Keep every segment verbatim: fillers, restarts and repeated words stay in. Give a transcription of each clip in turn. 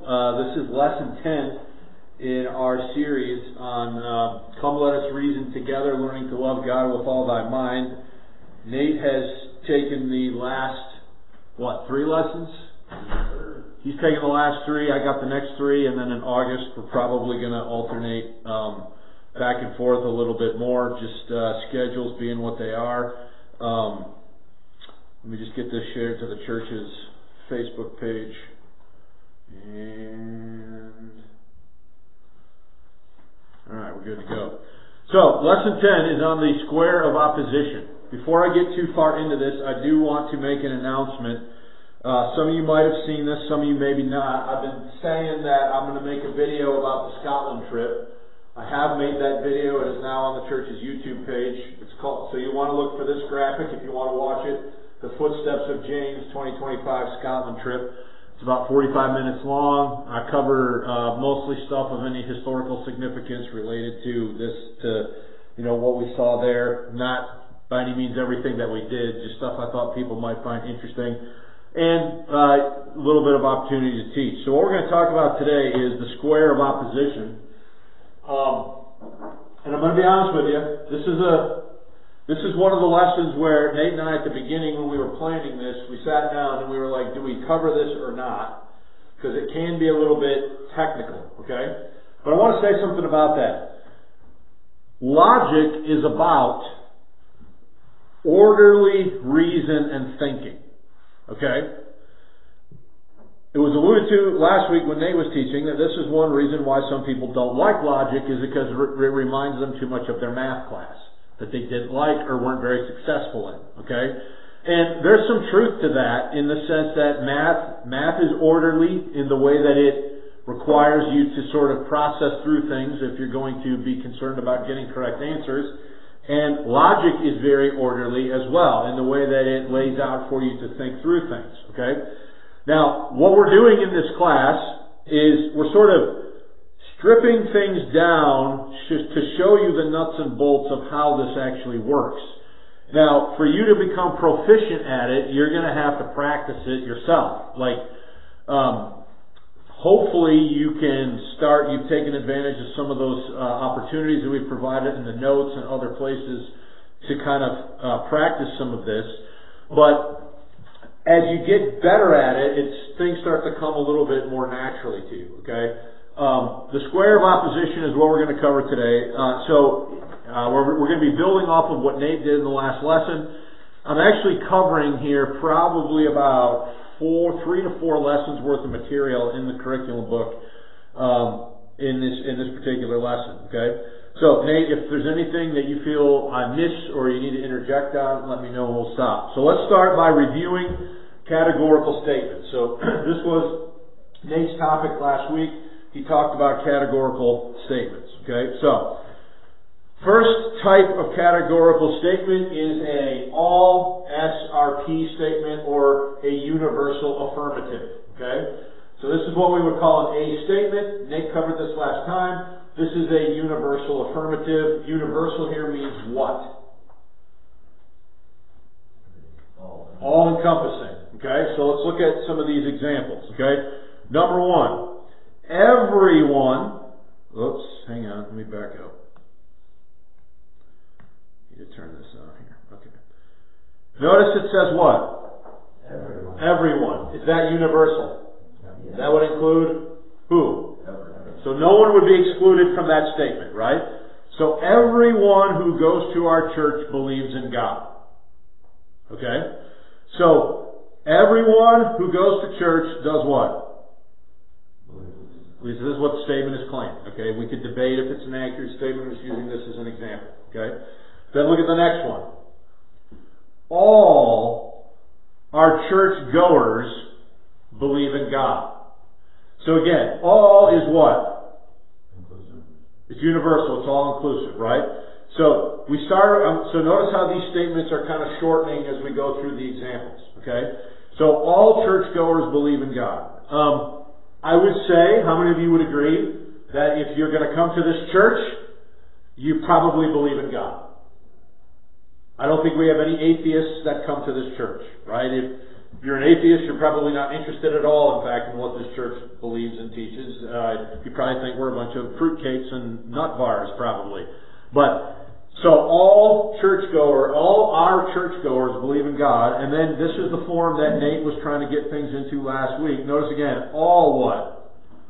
Uh, this is lesson ten in our series on uh, Come Let Us Reason Together, Learning to Love God with All Thy Mind. Nate has taken the last, what, three lessons? He's taken the last three. I got the next three, and then in August we're probably going to alternate um, back and forth a little bit more, just uh, schedules being what they are. Um, let me just get this shared to the church's Facebook page. And alright, we're good to go. So, lesson ten is on the square of opposition. Before I get too far into this, I do want to make an announcement. Uh, some of you might have seen this, some of you maybe not. I've been saying that I'm going to make a video about the Scotland trip. I have made that video. It is now on the church's YouTube page. It's called, so you want to look for this graphic if you want to watch it. The Footsteps of James twenty twenty-five Scotland trip. It's about forty-five minutes long. I cover uh, mostly stuff of any historical significance related to this, to, you know, what we saw there. Not by any means everything that we did, just stuff I thought people might find interesting. And uh, a little bit of opportunity to teach. So what we're going to talk about today is the square of opposition. Um, and I'm going to be honest with you, this is a This is one of the lessons where Nate and I, at the beginning when we were planning this, we sat down and we were like, do we cover this or not? Because it can be a little bit technical, okay? But I want to say something about that. Logic is about orderly reason and thinking, okay? It was alluded to last week when Nate was teaching that this is one reason why some people don't like logic, is because it reminds them too much of their math class that they didn't like or weren't very successful in, okay? And there's some truth to that in the sense that math, math is orderly in the way that it requires you to sort of process through things if you're going to be concerned about getting correct answers. And logic is very orderly as well in the way that it lays out for you to think through things, okay? Now, what we're doing in this class is we're sort of stripping things down to show you the nuts and bolts of how this actually works. Now, for you to become proficient at it, you're going to have to practice it yourself. Like, um, hopefully you can start, you've taken advantage of some of those uh, opportunities that we've provided in the notes and other places to kind of uh, practice some of this. But as you get better at it, it's, things start to come a little bit more naturally to you, okay? Um, the square of opposition is what we're going to cover today. Uh, so uh, we're, we're going to be building off of what Nate did in the last lesson. I'm actually covering here probably about four, three to four lessons worth of material in the curriculum book um, in this in this particular lesson. Okay. So Nate, if there's anything that you feel I missed or you need to interject on, let me know and we'll stop. So let's start by reviewing categorical statements. So this was Nate's topic last week. He talked about categorical statements, okay? So, first type of categorical statement is a all S R P statement or a universal affirmative, okay? So this is what we would call an A statement. Nate covered this last time. This is a universal affirmative. Universal here means what? All encompassing, okay? So let's look at some of these examples, okay? Number one. Everyone, oops, hang on, let me back up. Need to turn this on here. Okay. Notice it says what? Everyone. Everyone. Is that universal? Yes. That would include who? Everyone. So no one would be excluded from that statement, right? So everyone who goes to our church believes in God. Okay? So everyone who goes to church does what? This is what the statement is claiming. Okay, we could debate if it's an accurate statement. I'm just using this as an example. Okay, then look at the next one. All our church goers believe in God. So again, all is what? Inclusive. It's universal. It's all inclusive, right? So we start. Um, so notice how these statements are kind of shortening as we go through the examples. Okay, so all church goers believe in God. Um, I would say, how many of you would agree that if you're going to come to this church, you probably believe in God? I don't think we have any atheists that come to this church, right? If If you're an atheist, you're probably not interested at all, in fact, in what this church believes and teaches. Uh, you probably think we're a bunch of fruitcakes and nut bars, probably. But, so all churchgoer, all our churchgoers believe in God, and then this is the form that Nate was trying to get things into last week. Notice again, all what?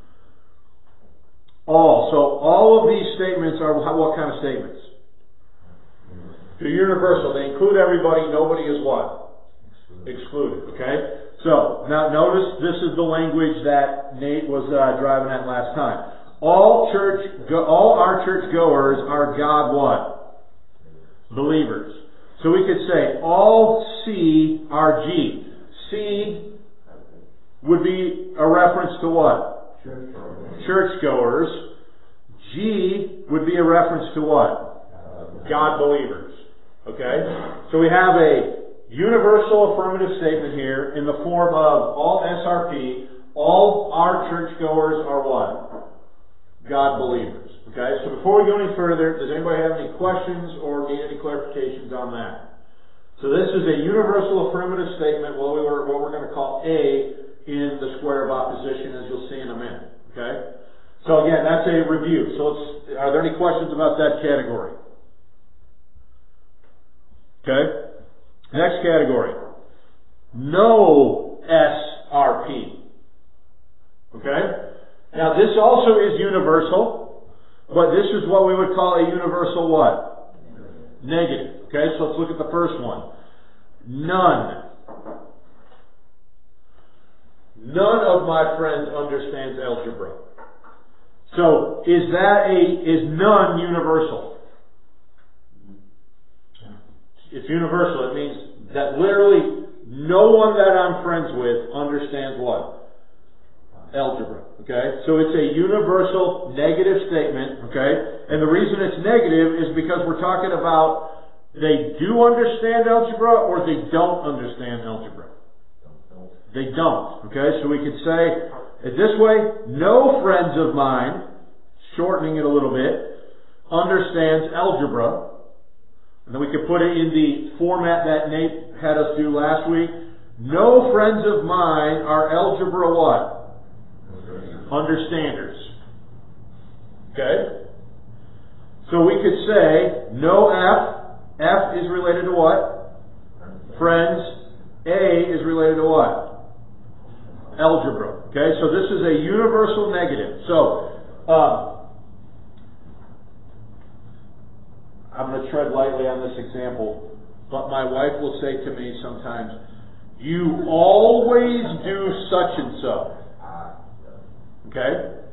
All. So all of these statements are what kind of statements? They're universal. They include everybody. Nobody is what? Excluded. Okay? So, now notice this is the language that Nate was uh, driving at last time. All church, go, all our church goers are God what? Believers. So we could say all C are G. C would be a reference to what? Churchgoers. G would be a reference to what? God believers. Okay? So we have a universal affirmative statement here in the form of all S R P, all our churchgoers are what? God believers. Okay, so before we go any further, does anybody have any questions or need any clarifications on that? So this is a universal affirmative statement, what, we were, what we're going to call A in the square of opposition, as you'll see in a minute. Okay? So again, that's a review. So let's, are there any questions about that category? Okay? Next category. No S R P. Okay? Now this also is universal, but this is what we would call a universal what? Negative. Okay, so let's look at the first one. None. None of my friends understands algebra. So is that a, is none universal? It's universal. It means that literally no one that I'm friends with understands what? Algebra. Okay? So it's a universal negative statement. Okay? And the reason it's negative is because we're talking about they do understand algebra or they don't understand algebra. They don't. Okay? So we could say it this way, no friends of mine, shortening it a little bit, understands algebra. And then we could put it in the format that Nate had us do last week. No friends of mine are algebra what? Understanders. Okay? So we could say no F. F is related to what? Friends. A is related to what? Algebra. Okay? So this is a universal negative. So, um, I'm going to tread lightly on this example, but my wife will say to me sometimes, you always do such and so. Okay?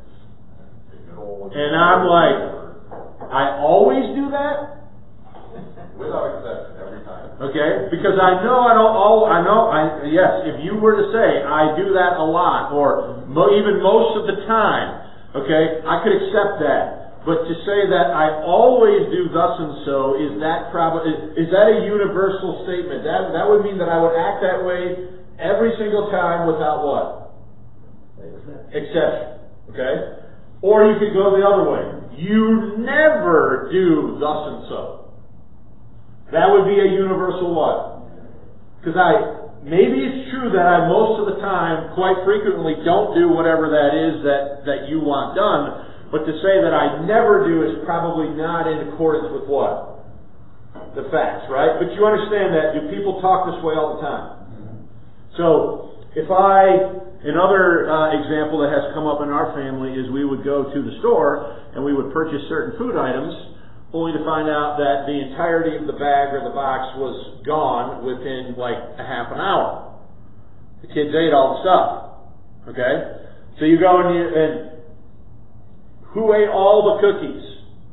And I'm like, I always do that? Without exception, every time. Okay? Because I know I don't all, I know, I, yes, if you were to say, I do that a lot, or mo- even most of the time, okay, I could accept that. But to say that I always do thus and so, is that probably, is, is that a universal statement? That, that would mean that I would act that way every single time without what? Exception. Okay? Or you could go the other way. You never do thus and so. That would be a universal what? Because I, maybe it's true that I most of the time, quite frequently, don't do whatever that is that, that you want done, but to say that I never do is probably not in accordance with what? The facts, right? But you understand that, do people talk this way all the time? So, if I, another uh, example that has come up in our family is we would go to the store and we would purchase certain food items only to find out that the entirety of the bag or the box was gone within like a half an hour. The kids ate all the stuff. Okay? So you go and you, and who ate all the cookies?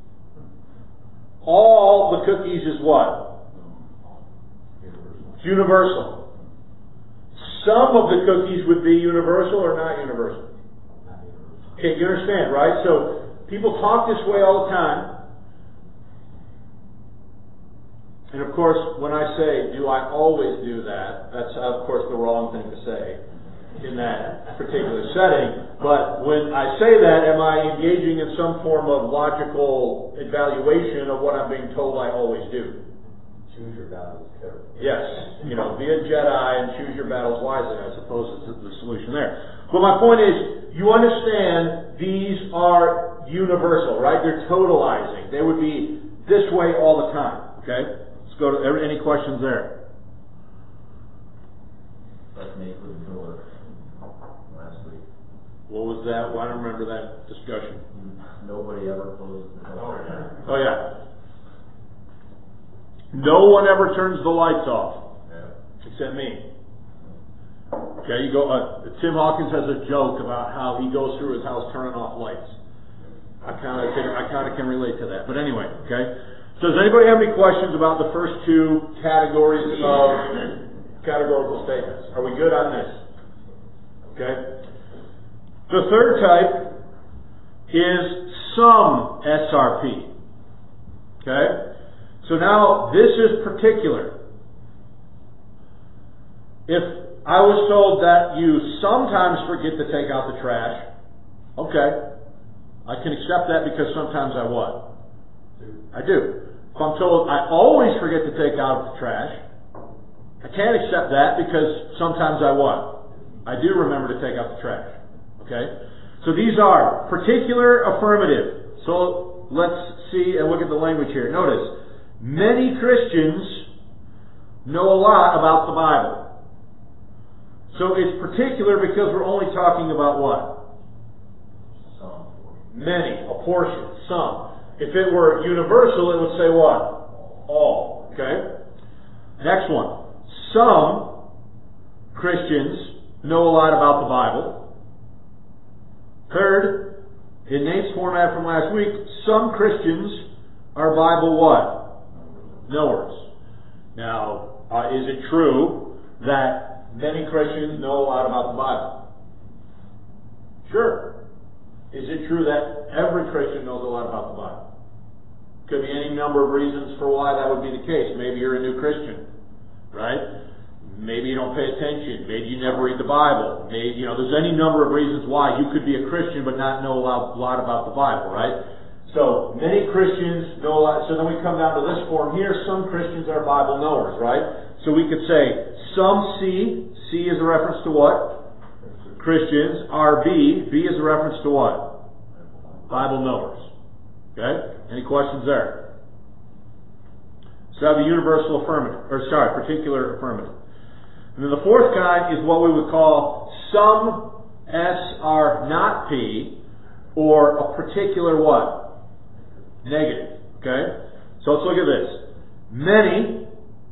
All the cookies is what? It's universal. Some of the cookies would be universal or not universal. Okay, you understand, right? So people talk this way all the time. And of course, when I say, do I always do that, that's of course the wrong thing to say in that particular setting. But when I say that, am I engaging in some form of logical evaluation of what I'm being told I always do? choose your battles carefully. Yes, you know, be a Jedi and choose your battles wisely. I suppose is the solution there. But my point is, you understand these are universal, right? They're totalizing. They would be this way all the time. Okay? Let's go to any questions there. Let's make with the door last week. What was that? Well, I don't remember that discussion. Nobody ever closes the door. Oh yeah. No one ever turns the lights off, Yeah. except me. Okay, you go. Uh, Tim Hawkins has a joke about how he goes through his house turning off lights. I kind of, I kind of can relate to that. But anyway, okay. So does anybody have any questions about the first two categories of categorical statements? Are we good on this? Okay. The third type is some S R P. Okay. So now this is particular. If I was told that you sometimes forget to take out the trash, okay, I can accept that because sometimes I what? I do. If I'm told I always forget to take out the trash, I can't accept that because sometimes I what? I do remember to take out the trash. Okay? So these are particular affirmative. So let's see and look at the language here. Notice, many Christians know a lot about the Bible. So it's particular because we're only talking about what? Some. Many, a portion, some. If it were universal, it would say what? All. Okay? Next one. Some Christians know a lot about the Bible. Third, in Nate's format from last week, some Christians are Bible what? Knowers. Now, uh, is it true that many Christians know a lot about the Bible? Sure. Is it true that every Christian knows a lot about the Bible? Could be any number of reasons for why that would be the case. Maybe you're a new Christian, right? Maybe you don't pay attention. Maybe you never read the Bible. Maybe, you know, there's any number of reasons why you could be a Christian but not know a lot, lot about the Bible, right? So, many Christians know a lot. So then we come down to this form here. Some Christians are Bible knowers, right? So we could say, some C. C is a reference to what? Christians. Are B. B is a reference to what? Bible knowers. Okay? Any questions there? So I have a universal affirmative. Or sorry, particular affirmative. And then the fourth kind is what we would call some S are not P, or a particular what? Negative. Okay? So let's look at this. Many,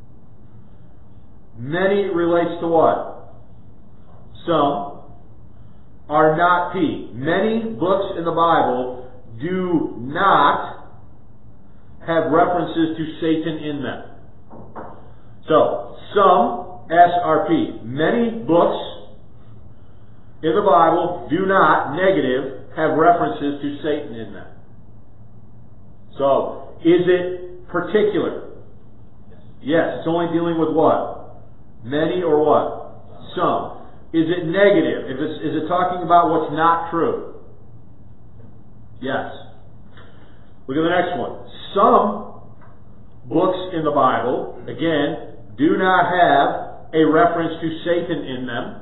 many relates to what? Some are not P. Many books in the Bible do not have references to Satan in them. So, some S R P. Many books in the Bible do not, negative, have references to Satan in them. So, is it particular? Yes, it's only dealing with what? Many or what? Some. Is it negative? If it's, is it talking about what's not true? Yes. Look at the next one. Some books in the Bible, again, do not have a reference to Satan in them.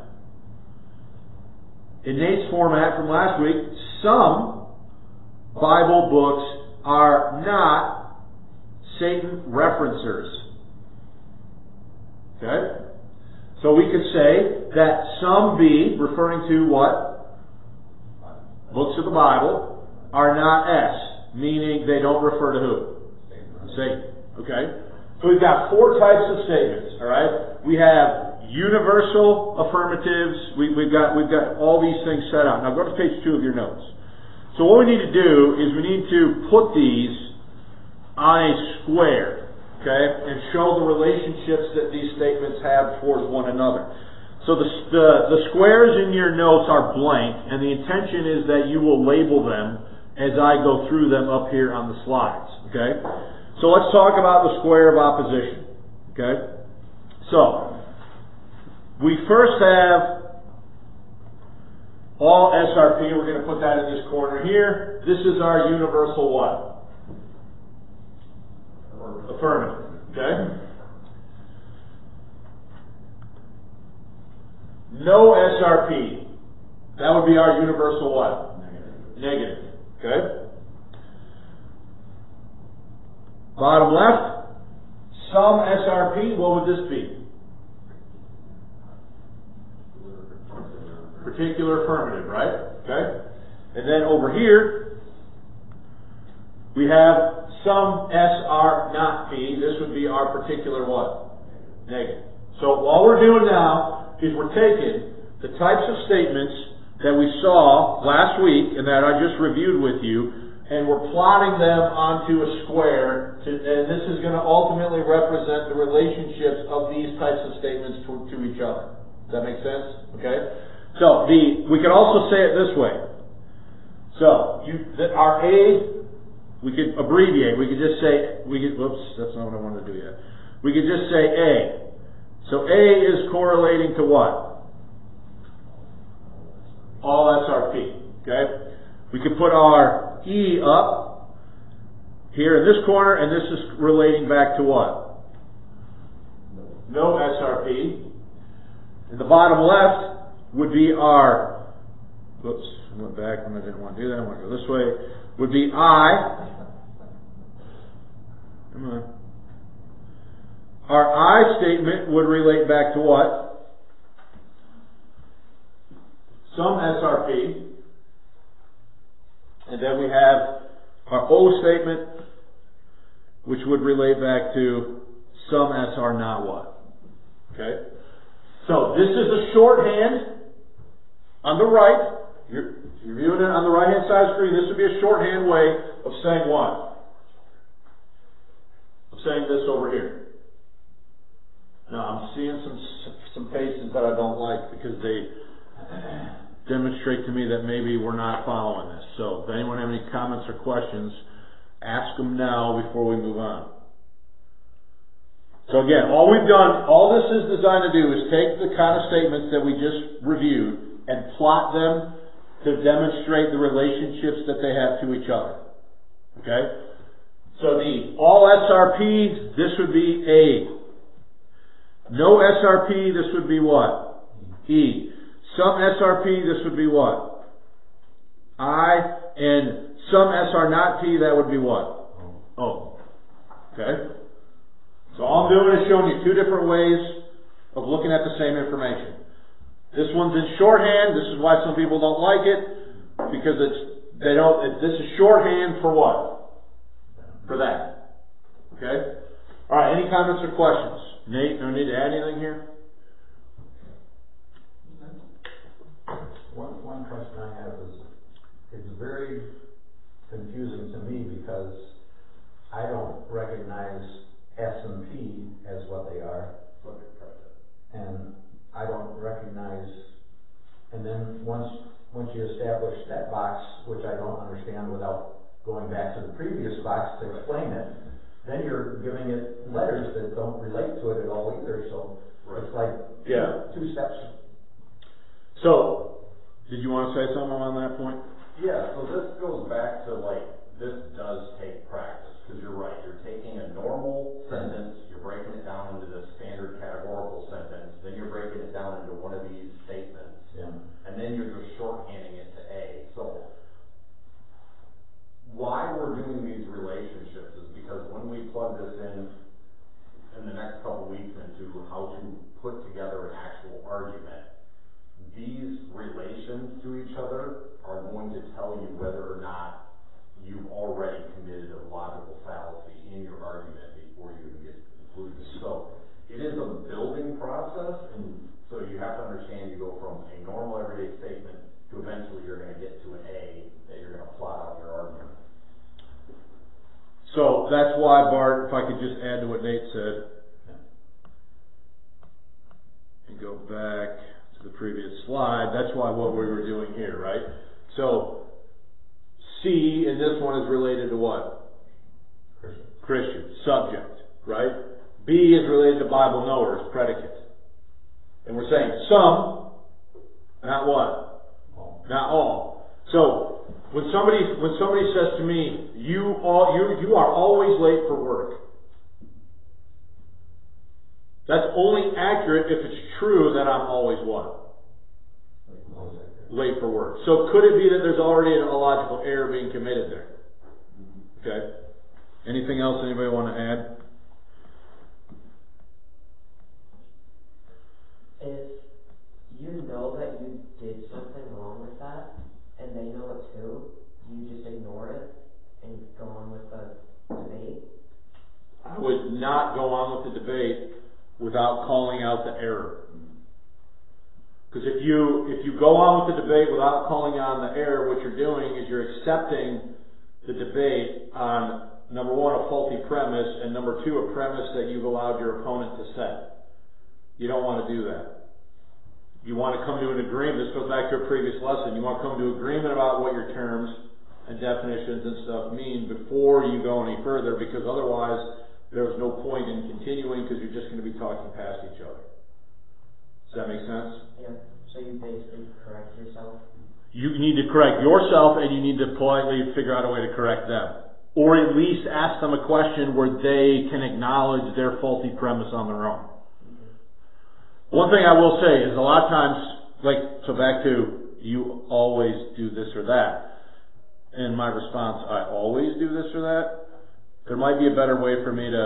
In Nate's format from last week, some Bible books are not Satan referencers. Okay? So we could say that some B, referring to what? Books of the Bible, are not S, meaning they don't refer to who? Satan. Okay? So we've got four types of statements, all right? We have universal affirmatives. We, we've got we've got all these things set out. Now go to page two of your notes. So what we need to do is we need to put these on a square, okay, and show the relationships that these statements have towards one another. So the, the the squares in your notes are blank, and the intention is that you will label them as I go through them up here on the slides. Okay. So let's talk about the square of opposition. Okay? So, we first have all S R P. We're going to put that in this corner here. This is our universal what? Affirmative. Okay? No S R P. That would be our universal what? Negative. Negative. Okay? Bottom left, some S R P, what would this be? Particular affirmative, right? Okay? And then over here, we have some S R not P. This would be our particular what? Negative. So all we're doing now is we're taking the types of statements that we saw last week and that I just reviewed with you, and we're plotting them onto a square, to, and this is going to ultimately represent the relationships of these types of statements to, to each other. Does that make sense? Okay? So the we can also say it this way. So you the, our A, we could abbreviate. We could just say we could. Whoops, that's not what I wanted to do yet. We could just say A. So A is correlating to what? All S R P. Okay? We could put our E up here in this corner, and this is relating back to what? No S R P. In the bottom left would be our, whoops, I went back when I didn't want to do that, I want to go this way, would be I. Come on. Our I statement would relate back to what? Some S R P. And then we have our O statement, which would relate back to some S R not what. Okay? So this is a shorthand on the right. You're, you're viewing it on the right hand side of the screen. This would be a shorthand way of saying what? Of saying this over here. Now I'm seeing some some faces that I don't like because they demonstrate to me that maybe we're not following this. So if anyone have any comments or questions, ask them now before we move on. So again, all we've done, all this is designed to do is take the kind of statements that we just reviewed and plot them to demonstrate the relationships that they have to each other. Okay? So the all S R P, this would be A. No S R P, this would be what? E. Some S R P, this would be what? I. And some S R not P, that would be what? O. Okay? So all I'm doing is showing you two different ways of looking at the same information. This one's in shorthand. This is why some people don't like it, because it's they don't. It, this is shorthand for what? For that. Okay. All right. Any comments or questions? Nate, no need to add anything here. One one question I have is, it's very confusing to me because I don't recognize S and P as what they are, and I don't recognize, and then once once you establish that box, which I don't understand without going back to the previous box to explain it, then you're giving it letters that don't relate to it at all either, so right. It's like yeah. two, two steps. So, did you want to say something on that point? Yeah, so this goes back to like, this does take practice. Because you're right, you're taking a normal sentence, you're breaking it down into the standard categorical sentence, then you're breaking it down into one of these statements, yeah. And then you're just shorthanding it to A. So why we're doing these relationships is because when we plug this in in the next couple weeks into how to put together an actual argument, these relations to each other are going to tell you whether or not you've already committed a logical fallacy in your argument before you even get to the conclusion. So it is a building process, and so you have to understand you go from a normal everyday statement to eventually you're going to get to an A that you're going to plot out your argument. So that's why, Bart, if I could just add to what Nate said and go back to the previous slide, that's why what we were doing here, right? So C in this one is related to what? Christian. Christian. Subject, right? B is related to Bible knowers, predicate. And we're saying some, not what? All. Not all. So when somebody when somebody says to me, you all you you are always late for work, that's only accurate if it's true that I'm always what? late for work. So could it be that there's already a logical error being committed there? Okay. Anything else anybody want to add? If you know that you did something wrong with that, and they know it too, do you just ignore it and go on with the debate? I would not go on with the debate without calling out the error. Because if you if you go on with the debate without calling on the error, what you're doing is you're accepting the debate on, number one, a faulty premise, and number two, a premise that you've allowed your opponent to set. You don't want to do that. You want to come to an agreement. This goes back to a previous lesson. You want to come to agreement about what your terms and definitions and stuff mean before you go any further, because otherwise there's no point in continuing, because you're just going to be talking past each other. Does that make sense? Yeah. So you basically correct yourself? You need to correct yourself, and you need to politely figure out a way to correct them. Or at least ask them a question where they can acknowledge their faulty premise on their own. Mm-hmm. One thing I will say is a lot of times, like, so back to, you always do this or that. And my response, I always do this or that. There might be a better way for me to...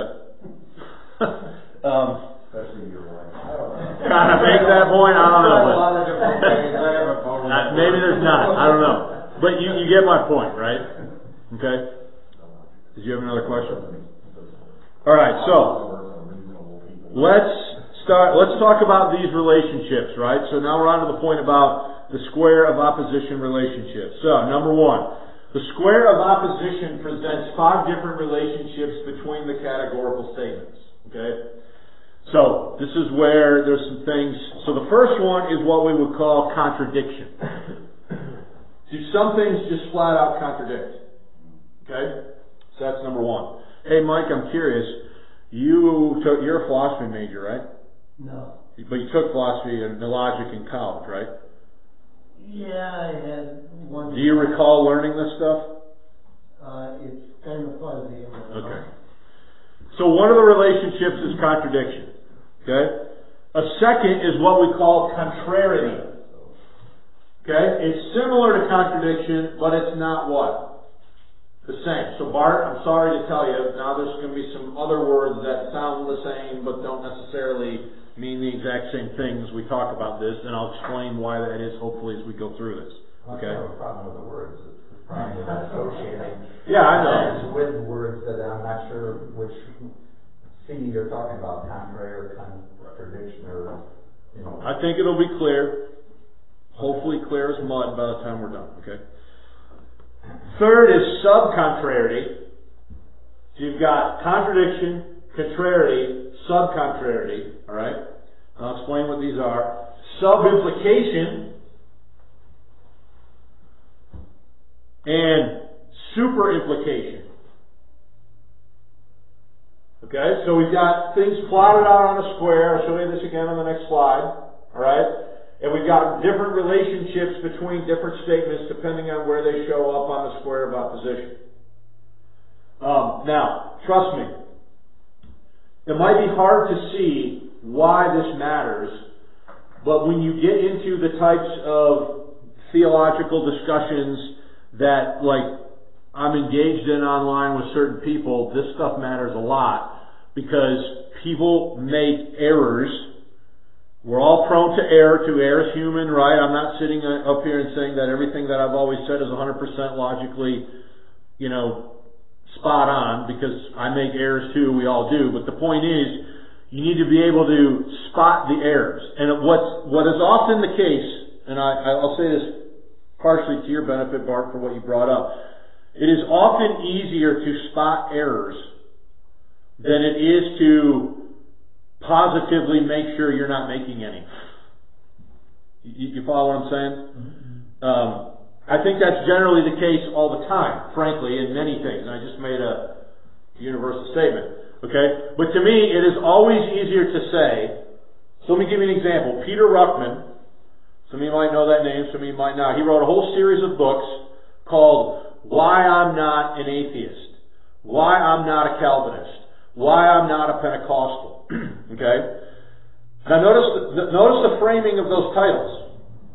um, Especially your wife. I don't know. Trying to make that point, I don't know. There's a lot of different ways. I have a phone Uh, maybe there's not. I don't know. But you, you get my point, right? Okay? Did you have another question? All right, so let's start. Let's talk about these relationships, right? So now we're on to the point about the square of opposition relationships. So, number one, the square of opposition presents five different relationships between the categorical statements. Okay? So, this is where there's some things. So the first one is what we would call contradiction. Do some things just flat out contradict? Okay? So that's number one. Hey Mike, I'm curious. You took, you're a philosophy major, right? No. But you took philosophy and logic in college, right? Yeah, I had one. Do you recall learning this stuff? Uh, it's kind of fuzzy. Okay. So one of the relationships is contradiction. Okay? A second is what we call contrariety. Okay? It's similar to contradiction, but it's not what? The same. So Bart, I'm sorry to tell you, now there's going to be some other words that sound the same, but don't necessarily mean the exact same thing as we talk about this, and I'll explain why that is, hopefully, as we go through this. Okay? I have a problem with the words. It's the problem with associating Yeah, I know. with words that I'm not sure which C you're talking about, contrary or contradiction, or, you know. I think it'll be clear. Hopefully clear as mud by the time we're done. Okay. Third is subcontrarity. So you've got contradiction, contrariety, subcontrarity. All right. I'll explain what these are. Subimplication and superimplication. Okay, so we've got things plotted out on a square. I'll show you this again on the next slide. Alright? And we've got different relationships between different statements depending on where they show up on the square of opposition. Um, now, trust me, it might be hard to see why this matters, but when you get into the types of theological discussions that, like, I'm engaged in online with certain people, this stuff matters a lot because people make errors. We're all prone to error. To err is human, right? I'm not sitting up here and saying that everything that I've always said is one hundred percent logically, you know, spot on, because I make errors too. We all do. But the point is, you need to be able to spot the errors. And what's, what is often the case, and I, I'll say this partially to your benefit, Bart, for what you brought up. It is often easier to spot errors than it is to positively make sure you're not making any. You, you follow what I'm saying? Mm-hmm. Um, I think that's generally the case all the time, frankly, in many things. I just made a universal statement. Okay? But to me, it is always easier to say, so let me give you an example. Peter Ruckman, some of you might know that name, some of you might not. He wrote a whole series of books called Why I'm Not an Atheist, Why I'm Not a Calvinist, Why I'm Not a Pentecostal. Okay? Now notice the, notice the framing of those titles.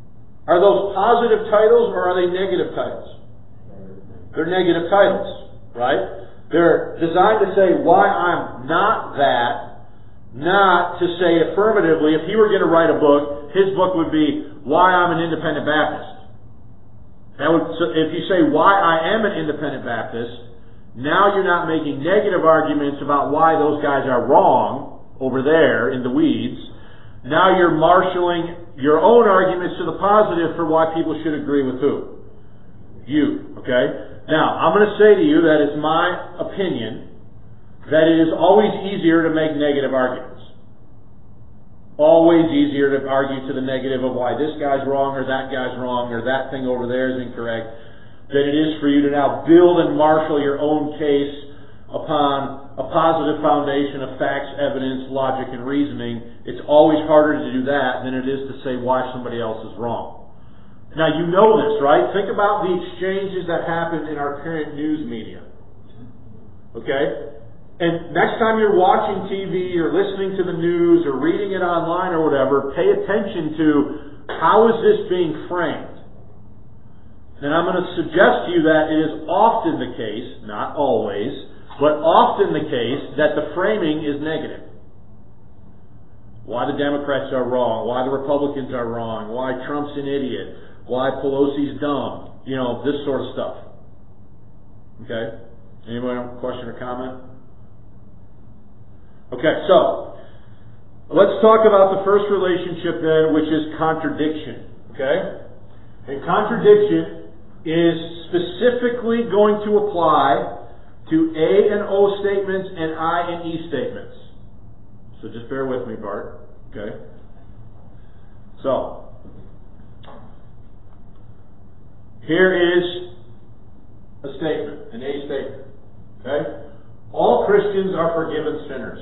Are those positive titles or are they negative titles? They're negative titles, right? They're designed to say why I'm not that, not to say affirmatively. If he were going to write a book, his book would be Why I'm an Independent Baptist. That would, so if you say why I am an Independent Baptist, now you're not making negative arguments about why those guys are wrong over there in the weeds. Now you're marshaling your own arguments to the positive for why people should agree with who? You. Okay? Now, I'm going to say to you that it's my opinion that it is always easier to make negative arguments. Always easier to argue to the negative of why this guy's wrong or that guy's wrong or that thing over there is incorrect than it is for you to now build and marshal your own case upon a positive foundation of facts, evidence, logic, and reasoning. It's always harder to do that than it is to say why somebody else is wrong. Now, you know this, right? Think about the exchanges that happen in our current news media. Okay? And next time you're watching T V or listening to the news or reading it online or whatever, pay attention to how is this being framed. And I'm going to suggest to you that it is often the case, not always, but often the case that the framing is negative. Why the Democrats are wrong, why the Republicans are wrong, why Trump's an idiot, why Pelosi's dumb, you know, this sort of stuff. Okay? Anyone have a question or comment? Okay, so let's talk about the first relationship then, which is contradiction. Okay? And contradiction is specifically going to apply to A and O statements and I and E statements. So just bear with me, Bart. Okay? So, here is a statement, an A statement. Okay? All Christians are forgiven sinners.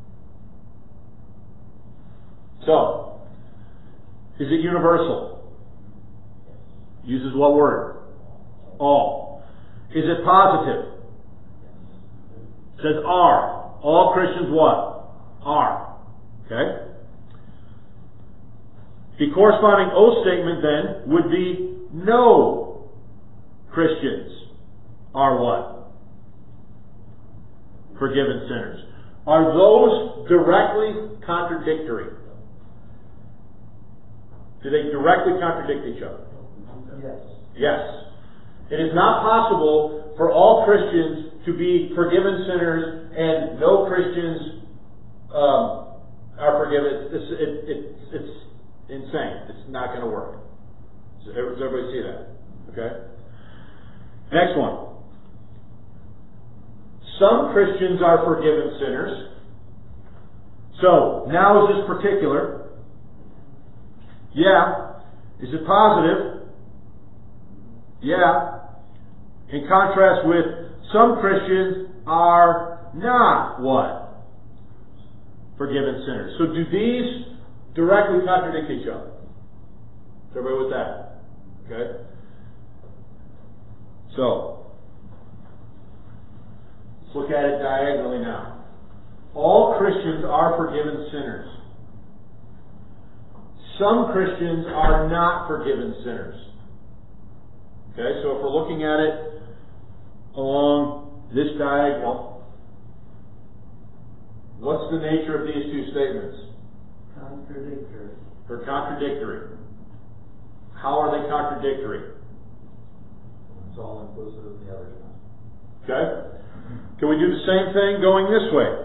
So, is it universal? Uses what word? All. Is it positive? It says are. All Christians what? Are. Okay? The corresponding O statement then would be no Christians are what? Forgiven sinners. Are those directly contradictory? Do they directly contradict each other? Yes. Yes. It is not possible for all Christians to be forgiven sinners and no Christians um, are forgiven. It's, it, it, it's insane. It's not going to work. Does everybody see that? Okay? Next one. Some Christians are forgiven sinners. So, now is this particular? Yeah. Is it positive? Yeah. In contrast with some Christians are not what? Forgiven sinners. So do these directly contradict each other? Is everybody with that? Okay? So, let's look at it diagonally now. All Christians are forgiven sinners. Some Christians are not forgiven sinners. Okay, so if we're looking at it along this diagonal, what's the nature of these two statements? Contradictory. They're contradictory. How are they contradictory? It's all inclusive of the other one. Okay? Can we do the same thing going this way?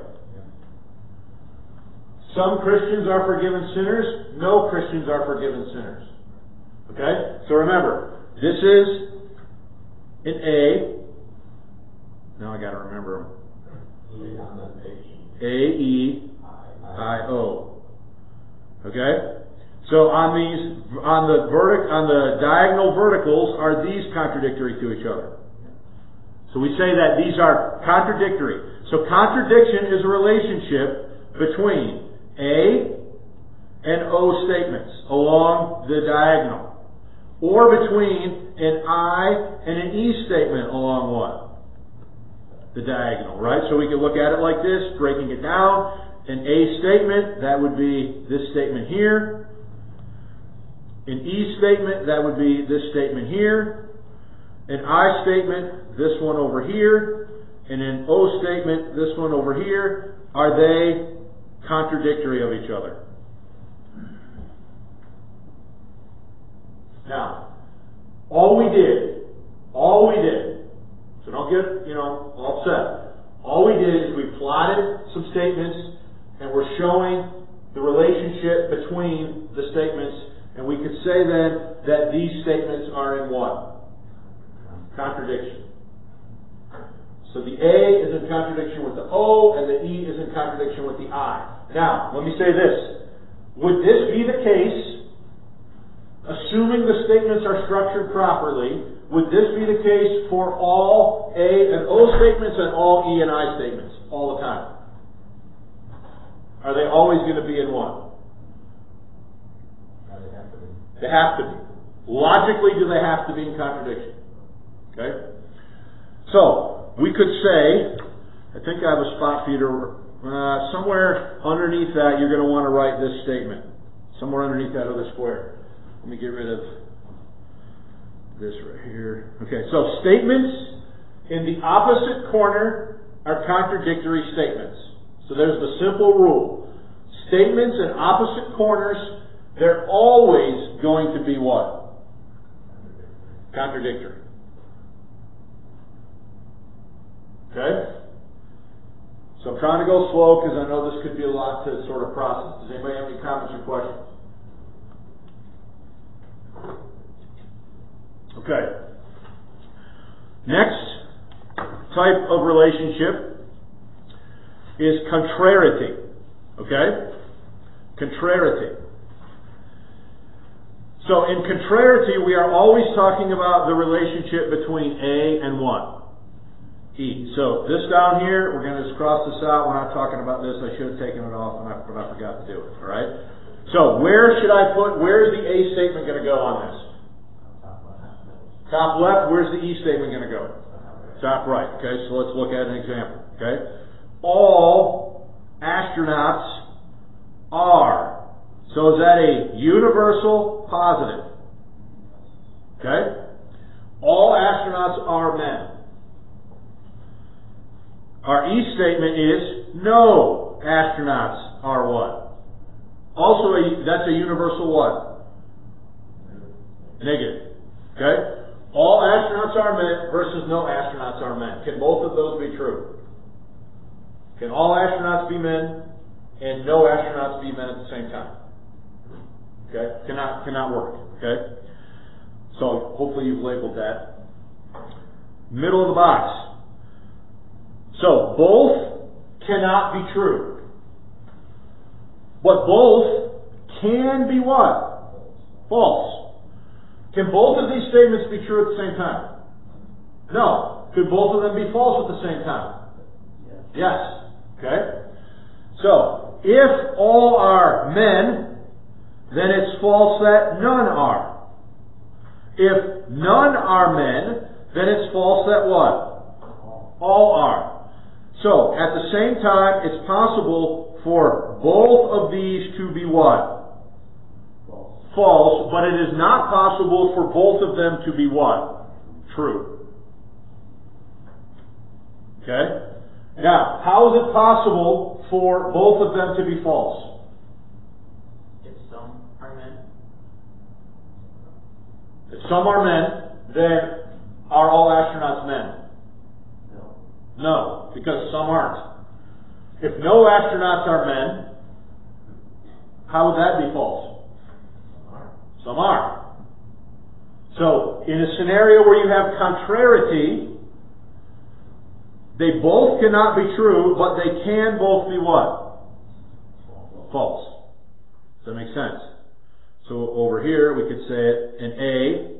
Some Christians are forgiven sinners. No Christians are forgiven sinners. Okay? So remember, this is an A. Now I got to remember them. E on the page. A, E, I, O. Okay? So on these, on the vertic, on the diagonal verticals, are these contradictory to each other? So we say that these are contradictory. So contradiction is a relationship between A and O statements along the diagonal, or between an I and an E statement along what? The diagonal, right? So we can look at it like this, breaking it down. An A statement, that would be this statement here. An E statement, that would be this statement here. An I statement, this one over here. And an O statement, this one over here. Are they contradictory of each other? Now, all we did, all we did, so don't get, you know, all upset. All we did is we plotted some statements and we're showing the relationship between the statements, and we could say then that these statements are in what? Contradiction. So the A is in contradiction with the O, and the E is in contradiction with the I. Now, let me say this. Would this be the case, assuming the statements are structured properly, would this be the case for all A and O statements and all E and I statements all the time? Are they always going to be in one? No, they have to be. They have to be. Logically, do they have to be in contradiction? Okay? So, we could say, I think I have a spot for you to, uh, somewhere underneath that, you're going to want to write this statement. Somewhere underneath that other square. Let me get rid of this right here. Okay, so statements in the opposite corner are contradictory statements. So there's the simple rule. Statements in opposite corners, they're always going to be what? Contradictory. Okay? So I'm trying to go slow because I know this could be a lot to sort of process. Does anybody have any comments or questions? Okay. Next type of relationship is contrariety. Okay? Contrariety. So in contrariety, we are always talking about the relationship between A and what? E. So this down here, we're going to just cross this out. We're not talking about this. I should have taken it off, and I, but I forgot to do it. All right? So where should I put, where is the A statement going to go on this? Top left. Where's the E statement going to go? Top right. Okay, so let's look at an example. Okay? All astronauts are. So is that a universal positive? Okay? All astronauts are men. Our E statement is no astronauts are what? Also, a, that's a universal what? Negative. Okay? All astronauts are men versus no astronauts are men. Can both of those be true? Can all astronauts be men and no astronauts be men at the same time? Okay? Cannot, cannot work. Okay? So, hopefully you've labeled that. Middle of the box. So, both cannot be true. But both can be what? False. Can both of these statements be true at the same time? No. Could both of them be false at the same time? Yes. Yes. Okay? So, if all are men, then it's false that none are. If none are men, then it's false that what? All are. So, at the same time, it's possible for both of these to be what? False. False, but it is not possible for both of them to be what? True. Okay? Now, how is it possible for both of them to be false? If some are men. If some are men, then are all astronauts men? No, because some aren't. If no astronauts are men, how would that be false? Some are. So, in a scenario where you have contrariety, they both cannot be true, but they can both be what? False. Does that make sense? So, over here, we could say it an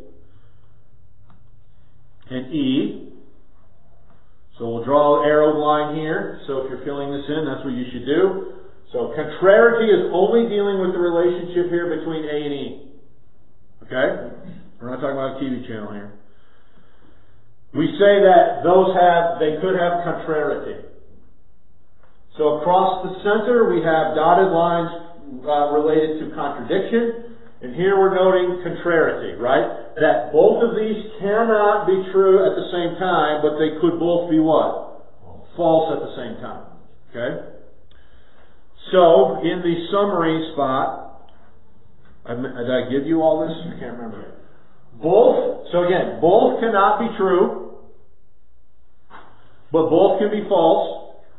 A, an E. So we'll draw an arrow line here. So if you're filling this in, that's what you should do. So contrariety is only dealing with the relationship here between A and E. Okay? We're not talking about a T V channel here. We say that those have, they could have contrariety. So across the center we have dotted lines uh, related to contradiction. And here we're noting contrariety, right? That both of these cannot be true at the same time, but they could both be what? False at the same time. Okay? So, in the summary spot, I, did I give you all this? I can't remember. Both, so again, both cannot be true, but both can be false.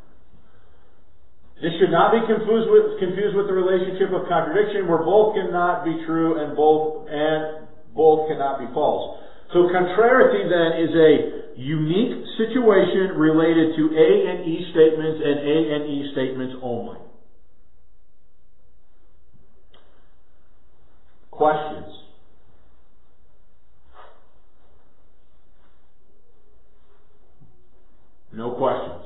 This should not be confused with, confused with the relationship of contradiction, where both cannot be true and both and both cannot be false. So contrariety then is a unique situation related to A and E statements and A and E statements only. Questions? No questions.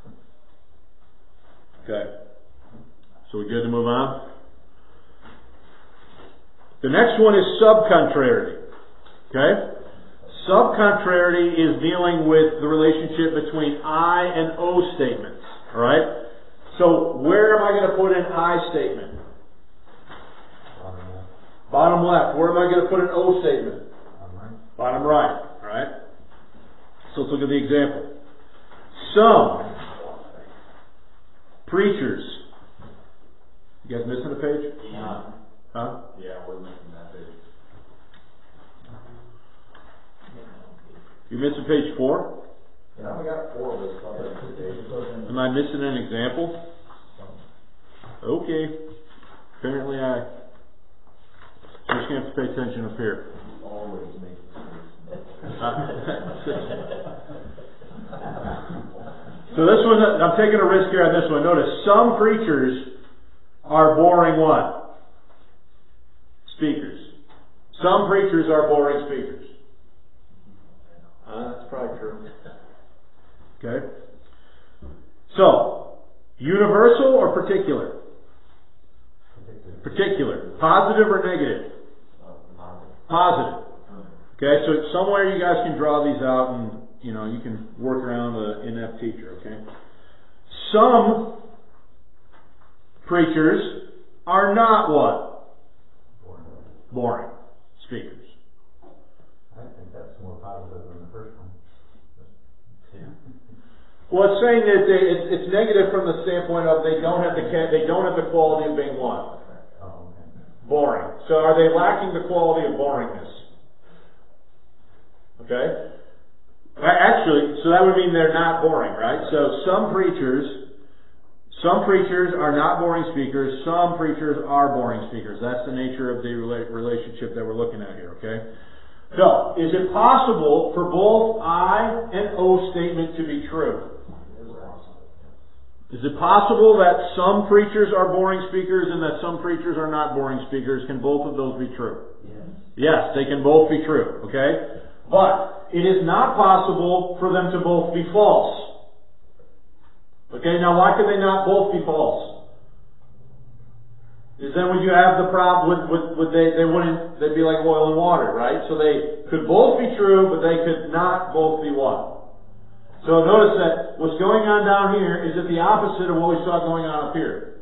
Okay. So we good to move on? The next one is subcontrarity. Okay? Subcontrarity is dealing with the relationship between I and O statements. Alright? So where am I going to put an I statement? Bottom left. Bottom left. Where am I going to put an O statement? Bottom right. Bottom right. Alright? So let's look at the example. Some preachers. You guys missing a page? Yeah. Huh? Yeah, we're missing that page. You missing page four? Yeah, we got four of us covered today. Am I missing an example? Okay. Apparently I. So you're just going to have to pay attention up here. Always make So this one, I'm taking a risk here on this one. Notice, some preachers are boring what? Speakers. Some preachers are boring speakers. Uh, that's probably true. Okay. So, universal or particular? Particular. Particular. Positive or negative? Positive. Okay, so somewhere you guys can draw these out and, you know, you can work around an inept teacher, okay? Some preachers are not what? Boring. Boring speakers. I think that's more positive than the first one. Yeah. Well, it's saying that they, it's, it's negative from the standpoint of they don't have the they don't have the quality of being what? Oh, okay. Boring. So are they lacking the quality of boringness? Okay? Actually, so that would mean they're not boring, right? So some preachers, some preachers are not boring speakers, some preachers are boring speakers. That's the nature of the rela- relationship that we're looking at here, okay? So, is it possible for both I and O statement to be true? Is it possible that some preachers are boring speakers and that some preachers are not boring speakers? Can both of those be true? Yes. Yes, they can both be true, okay? But it is not possible for them to both be false. Okay, now why could they not both be false? Is then would you have the problem with, with, with they, they wouldn't, they'd be like oil and water, right? So they could both be true, but they could not both be what? So notice that what's going on down here is at the opposite of what we saw going on up here.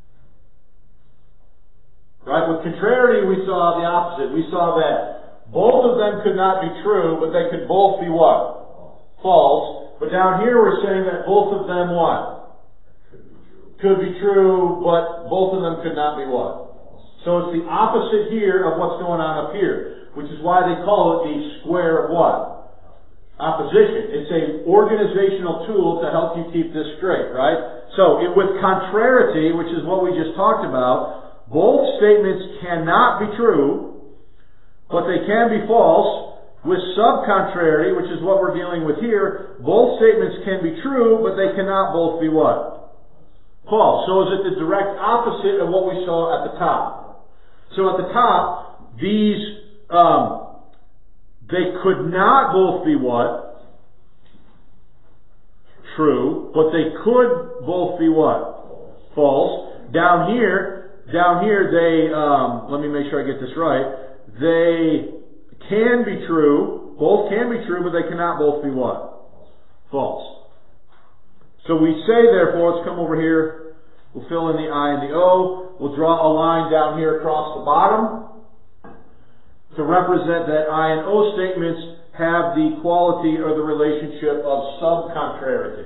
Right? With contrariety, we saw the opposite. We saw that both of them could not be true, but they could both be what? False. But down here we're saying that both of them what? Could be true, but both of them could not be what? So it's the opposite here of what's going on up here, which is why they call it the square of what? Opposition. It's an organizational tool to help you keep this straight, right? So it, with contrariety, which is what we just talked about, both statements cannot be true, but they can be false. With subcontrarity, which is what we're dealing with here, both statements can be true, but they cannot both be what? False. So is it the direct opposite of what we saw at the top? So at the top, these, um, they could not both be what? True, but they could both be what? False. Down here, down here they, um, let me make sure I get this right, they can be true, both can be true, but they cannot both be what? False. So we say, therefore, let's come over here, we'll fill in the I and the O, we'll draw a line down here across the bottom, to represent that I and O statements have the quality or the relationship of subcontrarity.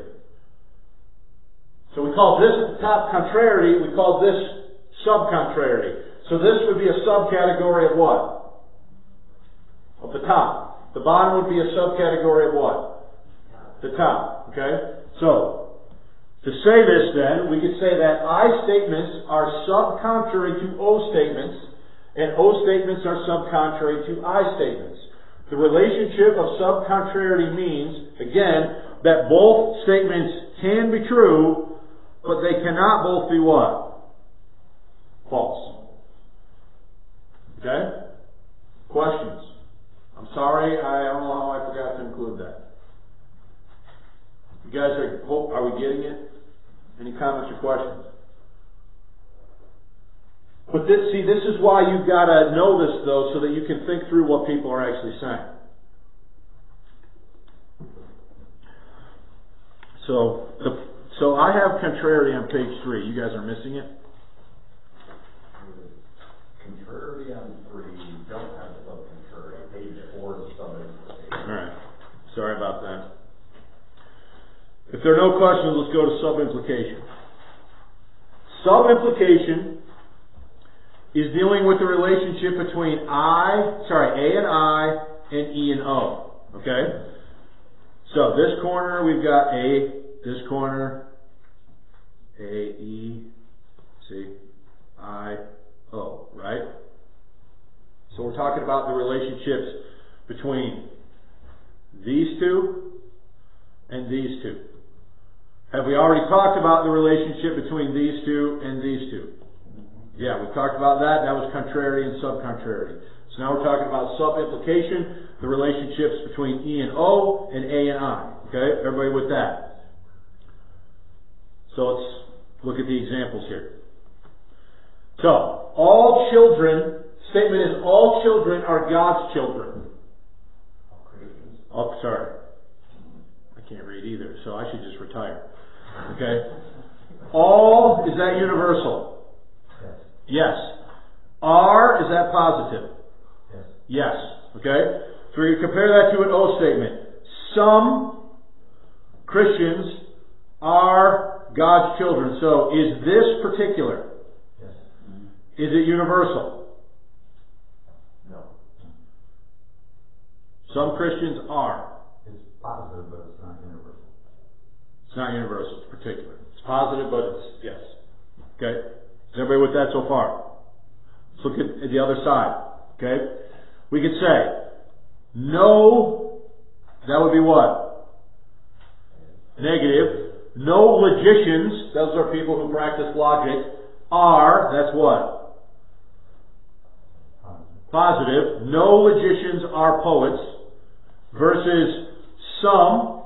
So we call this at the top contrariety, we call this subcontrarity. So this would be a subcategory of what? Of the top. The bottom would be a subcategory of what? The top. Okay? So, to say this then, we could say that I statements are subcontrary to O statements, and O statements are subcontrary to I statements. The relationship of subcontrarity means, again, that both statements can be true, but they cannot both be what? False. Okay? Questions? I'm sorry, I don't know how I forgot to include that. You guys are, are we getting it? Any comments or questions? But this, see, this is why you've got to know this, though, so that you can think through what people are actually saying. So, the, so I have contrariety on page three. You guys are missing it? Contrariety on three, you don't have the subcontrariety. Page four is subimplication. Alright. Sorry about that. If there are no questions, let's go to subimplication. Subimplication is dealing with the relationship between I, sorry, A and I, and E and O. Okay? So this corner we've got A, this corner, A, E, see, I, O, right? So we're talking about the relationships between these two and these two. Have we already talked about the relationship between these two and these two? Yeah, we talked about that. That was contrariety and subcontrariety. So now we're talking about subimplication, the relationships between E and O and A and I. Okay, everybody with that? So let's look at the examples here. So, all children, statement is all children are God's children. Oh, sorry. I can't read either, so I should just retire. Okay? All, is that universal? Yes. Are, is that positive? Yes. Yes. Okay? So we compare that to an O statement. Some Christians are God's children. So is this particular? Yes. Is it universal? No. Some Christians are. It's positive, but it's not universal. It's not universal. It's particular. It's positive, but it's, yes. Okay? Is everybody with that so far? Let's look at, at the other side. Okay? We could say, no, that would be what? Negative. No logicians, those are people who practice logic, are, that's what? Positive. Positive. No logicians are poets. Versus some,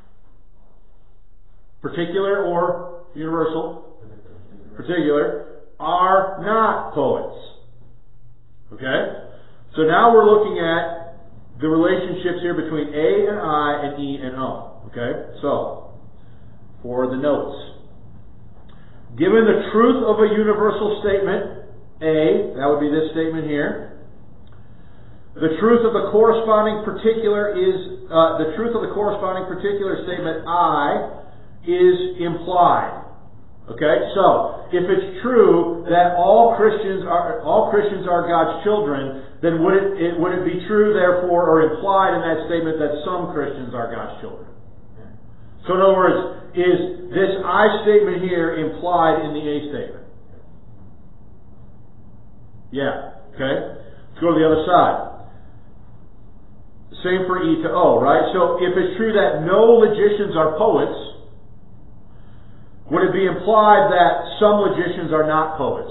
particular or universal? Particular, are not poets. Okay? So now we're looking at the relationships here between A and I and E and O. Okay? So, for the notes. Given the truth of a universal statement, A, that would be this statement here. The truth of the corresponding particular is, uh, the truth of the corresponding particular statement, I, is implied. Okay? So, if it's true that all Christians are, all Christians are God's children, then would it, it, would it be true, therefore, or implied in that statement that some Christians are God's children? So in other words, is this I statement here implied in the A statement? Yeah. Okay? Let's go to the other side. Same for E to O, right? So if it's true that no logicians are poets, would it be implied that some logicians are not poets?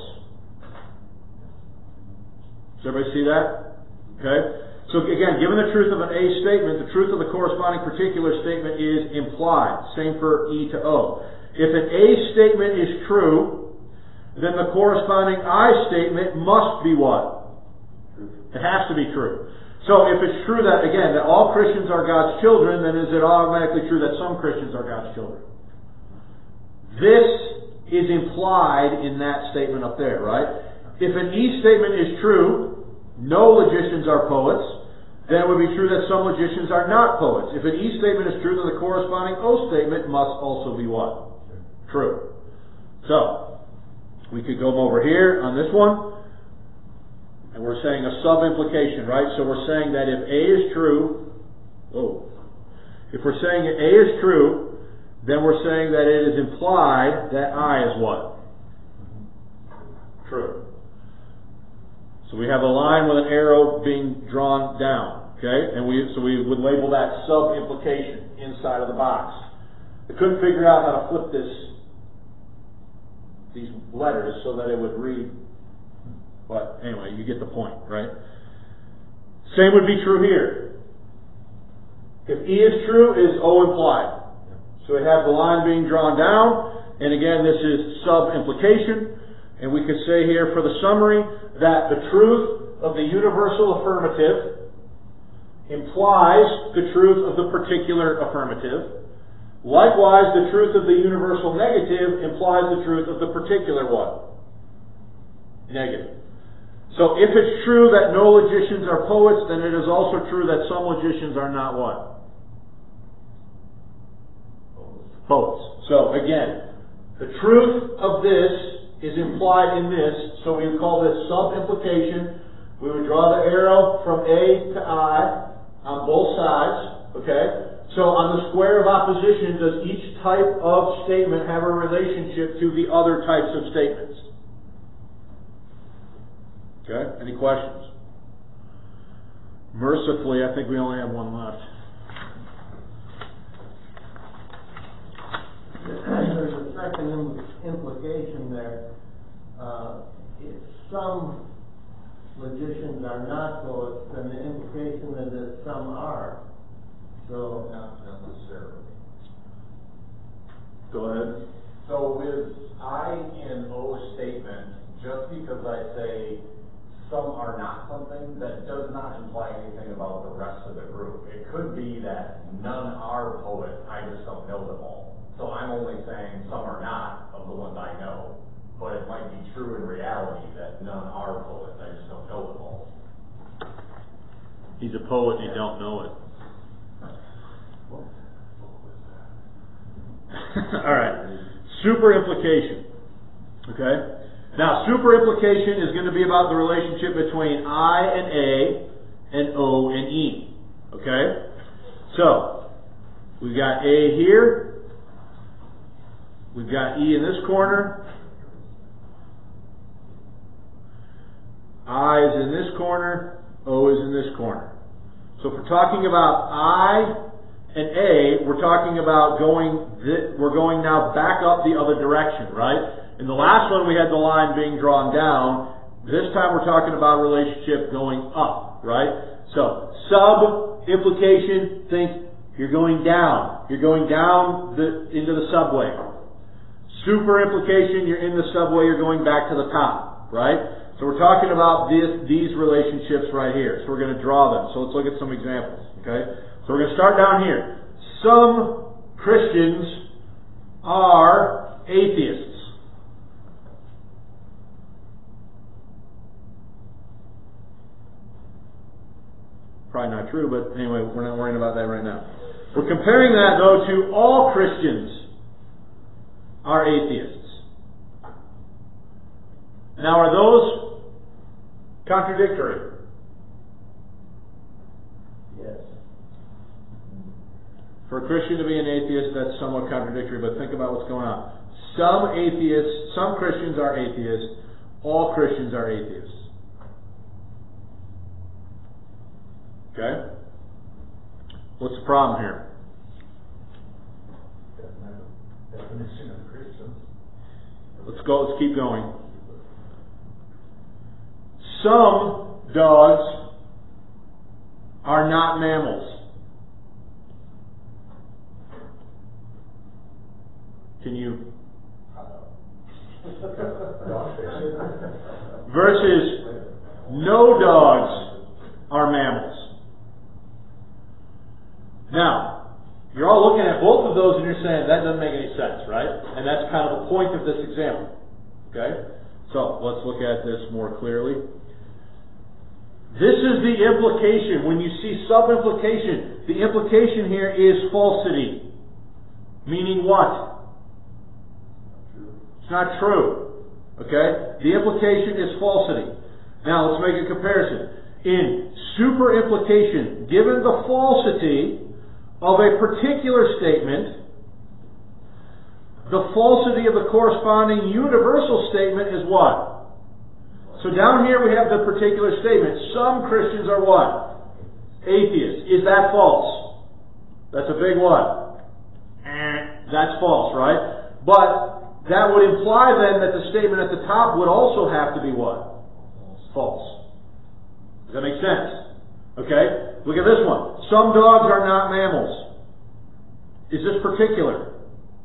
Does everybody see that? Okay? So again, given the truth of an A statement, the truth of the corresponding particular statement is implied. Same for E to O. If an A statement is true, then the corresponding I statement must be what? It has to be true. So if it's true that, again, that all Christians are God's children, then is it automatically true that some Christians are God's children? This is implied in that statement up there, right? If an E statement is true, no logicians are poets, then it would be true that some logicians are not poets. If an E statement is true, then the corresponding O statement must also be what? True. So, we could go over here on this one, and we're saying a sub-implication, right? So we're saying that if A is true, whoa, if we're saying A is true, then we're saying that it is implied that I is what? True. So we have a line with an arrow being drawn down, okay? And we so we would label that sub-implication inside of the box. I couldn't figure out how to flip this, these letters so that it would read, but anyway, you get the point, right? Same would be true here. If E is true, is O implied. So we have the line being drawn down, and again, this is sub-implication, and we could say here for the summary that the truth of the universal affirmative implies the truth of the particular affirmative. Likewise, the truth of the universal negative implies the truth of the particular what? Negative. So if it's true that no logicians are poets, then it is also true that some logicians are not what? Poets. So again, the truth of this is implied in this, so we would call this sub-implication. We would draw the arrow from A to I on both sides, okay? So on the square of opposition, does each type of statement have a relationship to the other types of statements? Okay, any questions? Mercifully, I think we only have one left. There's a second im- implication there. Uh, if some logicians are not poets, then the implication is that some are. So, Not necessarily. Go ahead. So with I in O statement, just because I say some are not something, that does not imply anything about the rest of the group. It could be that none are poets, I just don't know them all. So I'm only saying some are not of the ones I know, but it might be true in reality that none are poets, I just don't know them all. He's a poet and you don't know it. All right. Super implication. Okay? Now, super implication is going to be about the relationship between I and A and O and E. Okay? So, we've got A here. We've got E in this corner. I is in this corner. O is in this corner. So if we're talking about I and A, we're talking about going, th- we're going now back up the other direction, right? In the last one we had the line being drawn down. This time we're talking about a relationship going up, right? So, sub-implication, think you're going down. You're going down the, into the subway. Super implication, you're in the subway, you're going back to the top, right? So we're talking about this, these relationships right here. So we're going to draw them. So let's look at some examples, okay? So we're going to start down here. Some Christians are atheists. Probably not true, but anyway, we're not worrying about that right now. We're comparing that, though, to all Christians are atheists. Now, are those contradictory? yes. For a Christian to be an atheist, that's somewhat contradictory, but think about what's going on. Some atheists, some Christians are atheists, all Christians are atheists. Okay? What's the problem here? Definition of Christians. Let's go, let's keep going. Some dogs are not mammals. Can you? Versus no dogs are mammals. Now, you're all looking at both of those and you're saying that doesn't make any sense, right? And that's kind of the point of this example. Okay? So, let's look at this more clearly. This is the implication. When you see sub-implication, the implication here is falsity. Meaning what? It's not true. Okay? The implication is falsity. Now let's make a comparison. In super-implication, given the falsity of a particular statement, the falsity of the corresponding universal statement is what? So down here we have the particular statement. Some Christians are what? Atheists. Is that false? That's a big what? Eh, that's false, right? But that would imply then that the statement at the top would also have to be what? False. Does that make sense? Okay? Look at this one. Some dogs are not mammals. Is this particular?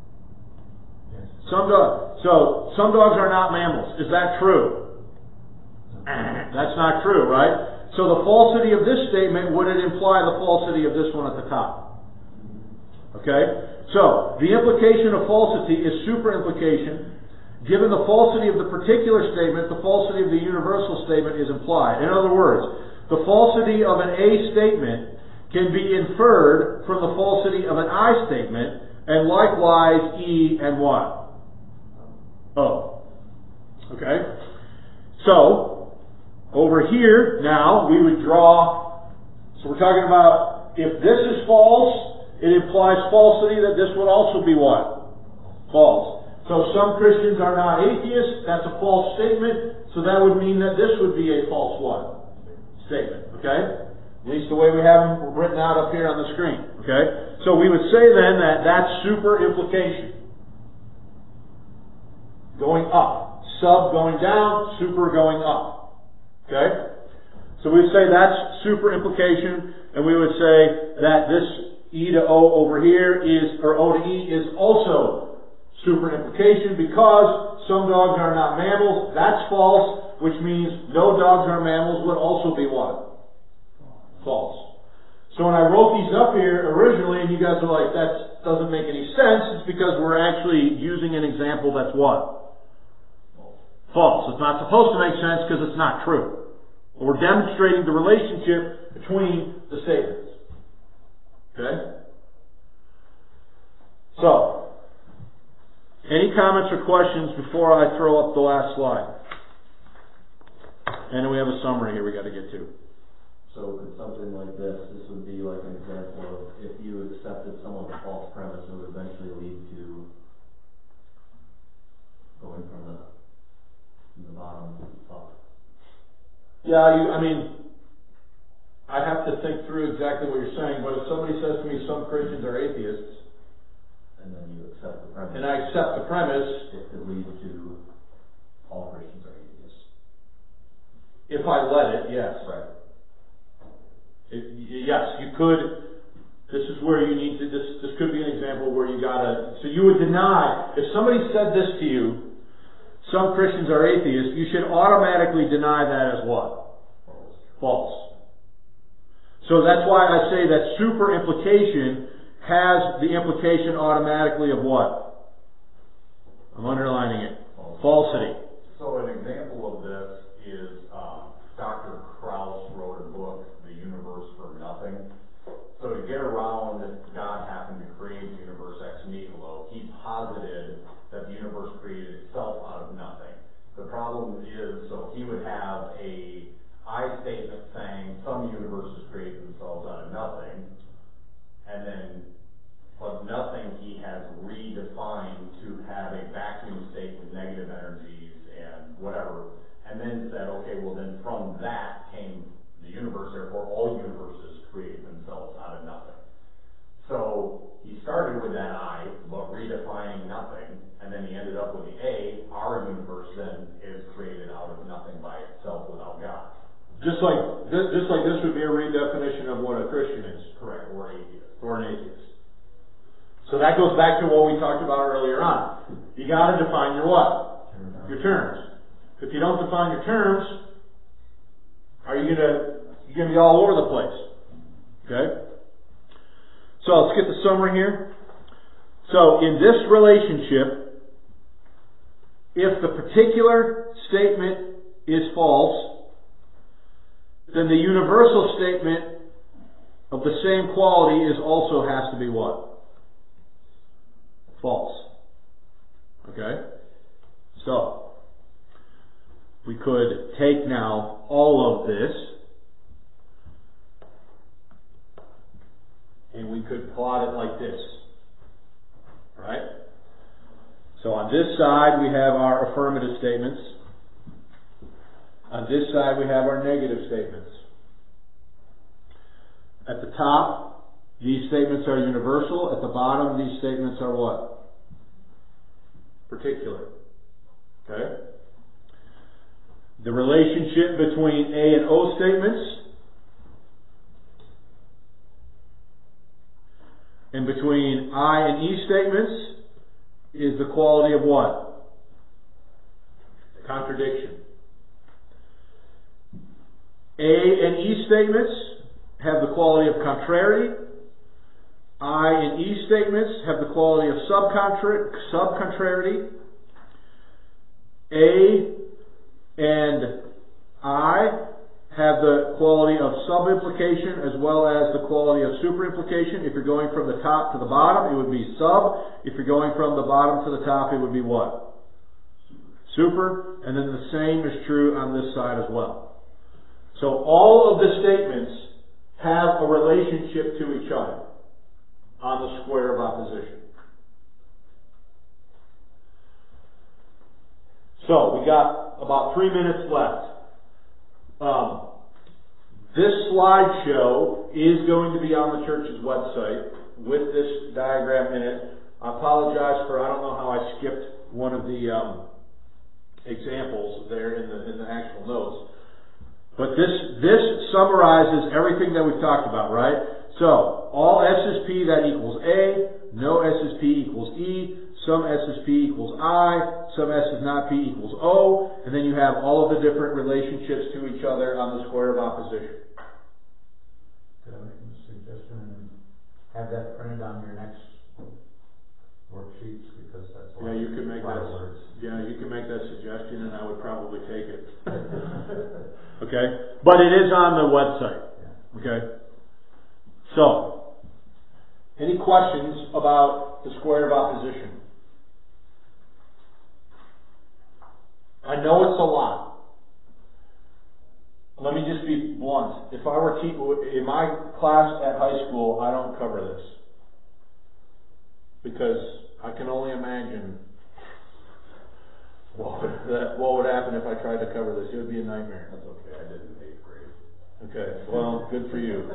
Some dogs. So, some dogs are not mammals. Is that true? That's not true, right? So the falsity of this statement, would it imply the falsity of this one at the top? Okay? So, the implication of falsity is super-implication. Given the falsity of the particular statement, the falsity of the universal statement is implied. In other words, the falsity of an A statement can be inferred from the falsity of an I statement, and likewise E and what? O. Okay? So, over here, now, we would draw, so we're talking about, if this is false, it implies falsity that this would also be what? False. So some Christians are not atheists, that's a false statement, so that would mean that this would be a false what? Statement, okay? At least the way we have them written out up here on the screen, okay? So we would say then that that's super implication. Going up. Sub going down, super going up. Okay? So we would say that's super implication, and we would say that this E to O over here is, or O to E is also super implication because some dogs are not mammals. That's false, which means no dogs are mammals would also be what? False. So when I wrote these up here originally, and you guys are like, that doesn't make any sense, it's because we're actually using an example that's what? False. It's not supposed to make sense because it's not true. We're demonstrating the relationship between the statements. Okay? So, any comments or questions before I throw up the last slide? And then we have a summary here we got to get to. So could something like this, this would be like an example of if you accepted someone's false premise, it would eventually lead to going from the from the bottom up. Yeah, you, I mean, I have to think through exactly what you're saying, but if somebody says to me some Christians are atheists, and then you accept the premise, and I accept the premise, it could lead to all Christians are atheists. If I let it, yes. Right. It, yes, you could. This is where you need to, this, this could be an example where you gotta, so you would deny, if somebody said this to you, some Christians are atheists, you should automatically deny that as what? False. False. So that's why I say that super implication has the implication automatically of what? I'm underlining it. False. Falsity. So an example of this is um, Doctor Krauss wrote a book, The Universe from Nothing. So to get around God having to create the universe ex nihilo, he posited that the universe created itself out of nothing. The problem is, so he would have a I statement saying some universes create themselves out of nothing, and then, but nothing he has redefined to have a vacuum state with negative energies and whatever, and then said, okay, well then from that came the universe, therefore all universes created themselves out of nothing. So he started with that I, but redefining nothing, and then he ended up with the A. Our universe then is created out of nothing by itself without God. Just like this, just like this would be a redefinition of what a Christian is. Correct, or atheist. Or an atheist. So that goes back to what we talked about earlier on. You got to define your what? Your terms. If you don't define your terms, are you gonna you're gonna be all over the place? Okay. So let's get the summary here. So in this relationship, if the particular statement is false, then the universal statement of the same quality is also has to be what? False. Okay? So, we could take now all of this and we could plot it like this. Right? So on this side we have our affirmative statements. On this side we have our negative statements. At the top, these statements are universal. At the bottom, these statements are what? Particular. Okay? The relationship between A and O statements and between I and E statements is the quality of what? Contradiction. A and E statements have the quality of contrariety. I and E statements have the quality of subcontra- subcontrariety. A and I have the quality of subimplication as well as the quality of superimplication. If you're going from the top to the bottom, it would be sub. If you're going from the bottom to the top, it would be what? Super. And then the same is true on this side as well. So all of the statements have a relationship to each other on the square of opposition. So we got about three minutes left. Um, this slideshow is going to be on the church's website with this diagram in it. I apologize for, I don't know how I skipped one of the um, examples there in the in the actual notes. But this this summarizes everything that we've talked about, right? So, all S S P that equals A, no S S P equals E, some S S P equals I, some S is not P equals O, and then you have all of the different relationships to each other on the square of opposition. Could I make a suggestion and have that printed on your next worksheets, because that's a lot, Yeah, you can make lot that. of words. Yeah, you can make that suggestion, and I would probably take it. Okay, but it is on the website. Yeah. Okay. So, any questions about the square of opposition? I know it's a lot. Let me just be blunt. If I were te- in my class at high school, I don't cover this, because I can only imagine what would, that, what would happen if I tried to cover this. It would be a nightmare. That's okay, I did in eighth grade. Okay, well, good for you.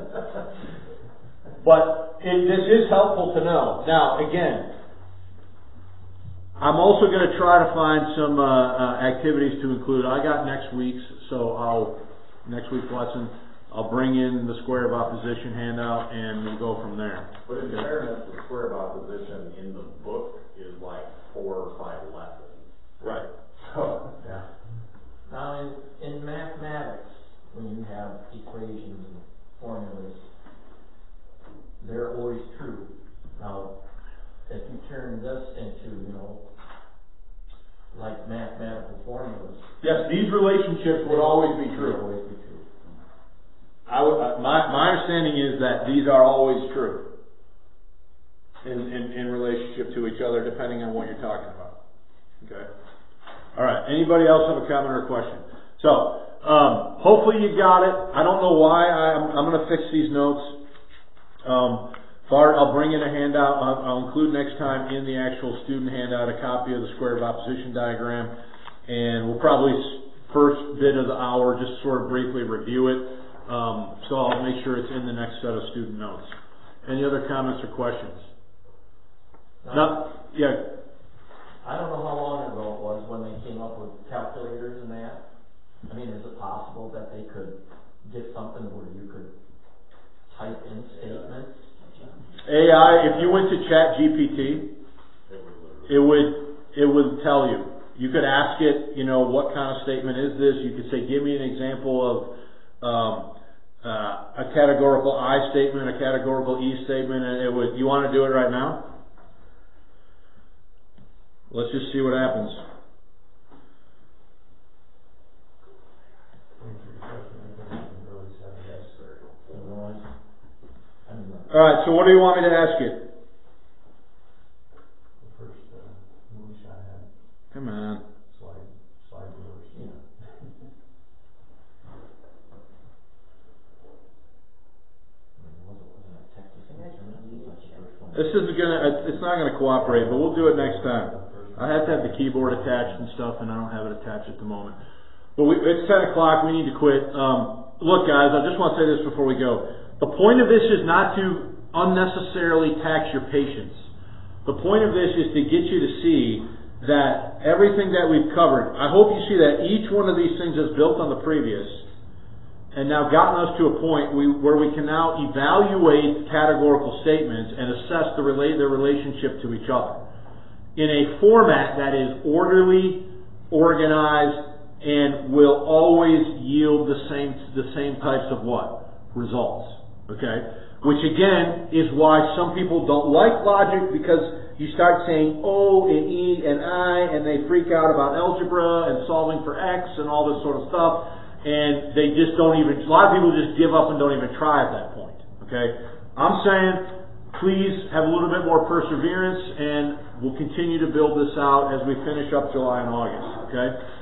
But it, this is helpful to know. Now, again, I'm also going to try to find some uh, uh, activities to include. I got next week's, so I'll next week's lesson. I'll bring in the square of opposition handout, and we'll go from there. But in fairness, the square of opposition in the book is like four or five lessons. Right. So, Yeah. Now, in, in mathematics, when you have equations and formulas, they're always true. Now, if you turn this into, you know, like mathematical formulas, Yes, these relationships would always be they'll true. always be true. I would, uh, my my understanding is that these are always true in, in in relationship to each other, depending on what you're talking about. Okay. All right. Anybody else have a comment or a question? So, um, hopefully you got it. I don't know why I'm I'm going to fix these notes. Um, Bart, I'll bring in a handout. I'll, I'll include next time in the actual student handout a copy of the square of opposition diagram, and we'll probably first bit of the hour just sort of briefly review it. Um, so I'll make sure it's in the next set of student notes. Any other comments or questions? Now, No, yeah. I don't know how long ago it was when they came up with calculators and that. I mean, is it possible that they could get something where you could type in statements? A I, if you went to Chat G P T, it would it would tell you. You could ask it, you know, what kind of statement is this? You could say, give me an example of um, uh, a categorical I statement, a categorical E statement, and it would. You want to do it right now? Let's just see what happens. Thanks for your question. I think we can really Alright, so what do you want me to ask you? The first, uh, moonshot had Come on. slide, slide doors. Yeah. Wasn't, wasn't it Texas Instruments? That's the first one. This isn't gonna, it's not gonna cooperate, but we'll do it next time. I have to have the keyboard attached and stuff, and I don't have it attached at the moment. But we, it's ten o'clock, we need to quit. Um, look guys, I just want to say this before we go. The point of this is not to unnecessarily tax your patience. The point of this is to get you to see that everything that we've covered, I hope you see that each one of these things is built on the previous, and now gotten us to a point we, where we can now evaluate categorical statements and assess the rela- their relationship to each other in a format that is orderly, organized, and will always yield the same the same types of what? Results. Okay? Which again is why some people don't like logic, because you start saying O and E and I and they freak out about algebra and solving for X and all this sort of stuff, and they just don't even, a lot of people just give up and don't even try at that point. Okay? I'm saying please have a little bit more perseverance, and we'll continue to build this out as we finish up July and August. Okay?